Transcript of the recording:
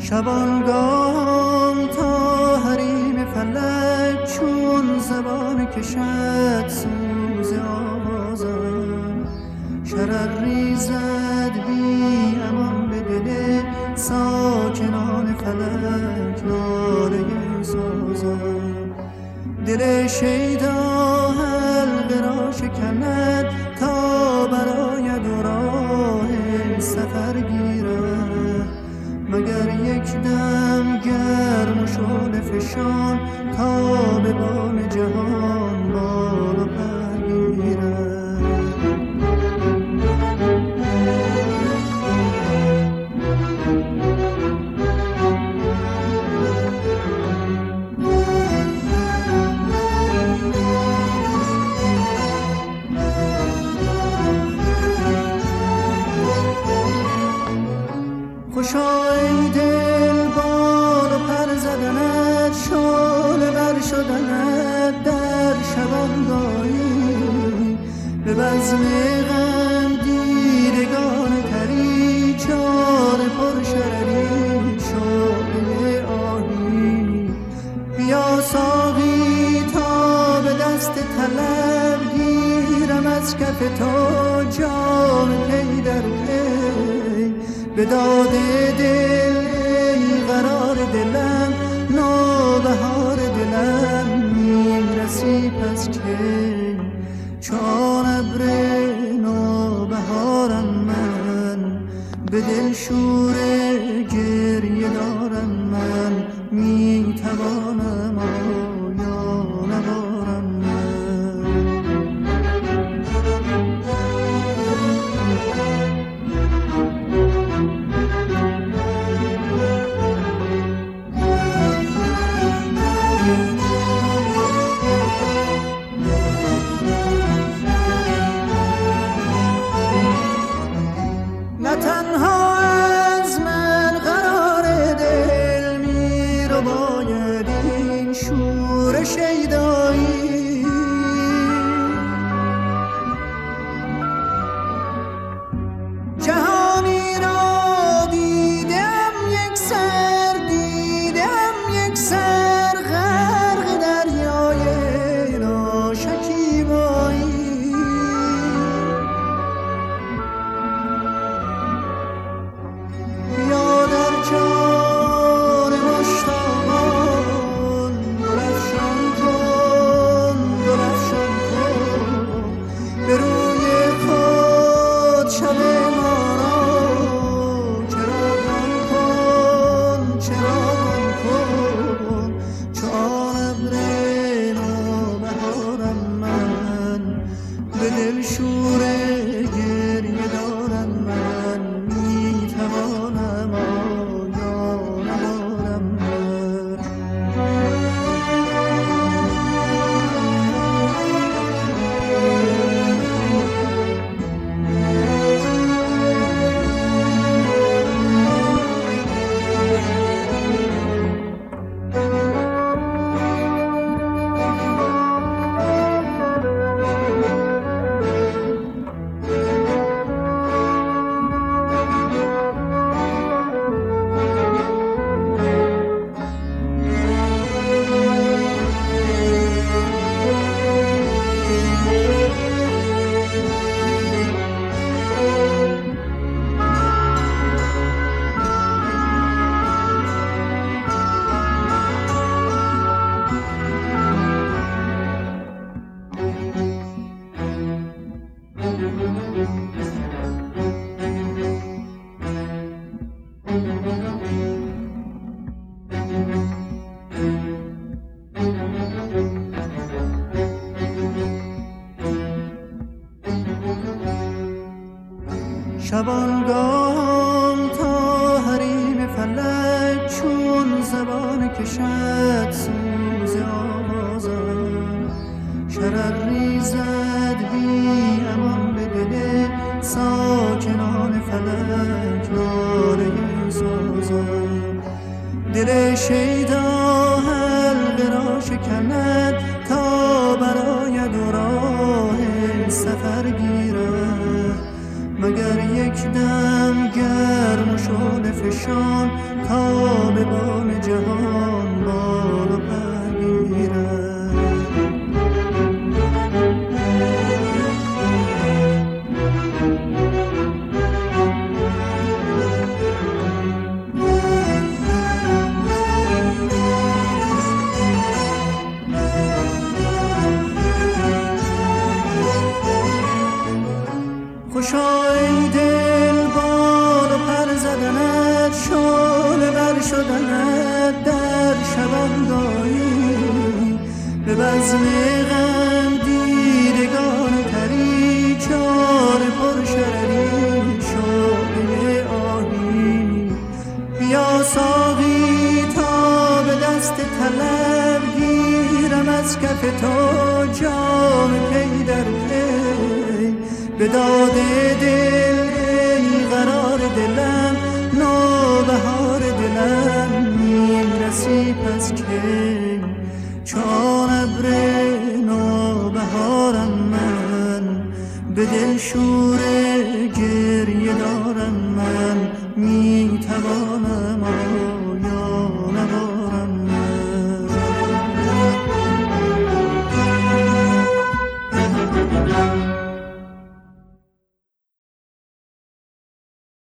شبانگاه تا حریم فلک چون زبان کشد سوز آوازم، شرر ریزد بی امان به دل ساکنان فلک ناله سازم. دل شیدا حلقه را شکند تا براید و راه سفر گیرد، مگر یک دم گرم و شعله فشان تا به بام جهان بالا پر گیرد. خوشا ای دل بال و پر زدنت، شعله ور شدنت در شبانگاهی، به بزم غم دیدگان تری چار پر شرری شعله آهی. بیا ساقی تا به دست طلب گیرم از کف تو جام پی در پی، به داد دل ای قرار دلم نوبهار دلم میرسی پس کی، چون ابر نوبهارم من به دل شور گریه دارم من، میتوانم آیا نبارم من. نه تنها از من قرار دل می رو باید این شور شیدایی، جهانی را دیدم یک سر، دیدم یک سر غرق دریای ناشکیبایی. بیا در جان مشتاقان درفشان کن، درفشان کن به روی خود شب ما را چراغان کن، چراغان کن، چون ابر نوبهارم من به دل شور گریه دارم من، میتوانم آیا نبارم من. شبانگاه تا حریم فلک چون زبان کشد سوز آوازم، شرر ریزد بی امان به دل ساکنان فلک ناله سازم. دل شیدا حلقه را شکند تا براید و راه سفر گیرد، مگر یک دم گرم و شعله فشان تا به بام جهان بال و پر گیرد. خوشا ای دل بال و پر زدنت، شعله ور شدنت در شبندایی، به بزم غم دیدگان تری چار پر شرری شعله آهی. بیا ساقی تا به دست طلب گیرم از کف تو جام پی در پی، به داد دل ای قرار دلم نوبهار دلم میرسی پس کی، چون ابر نوبهارم من به دل شور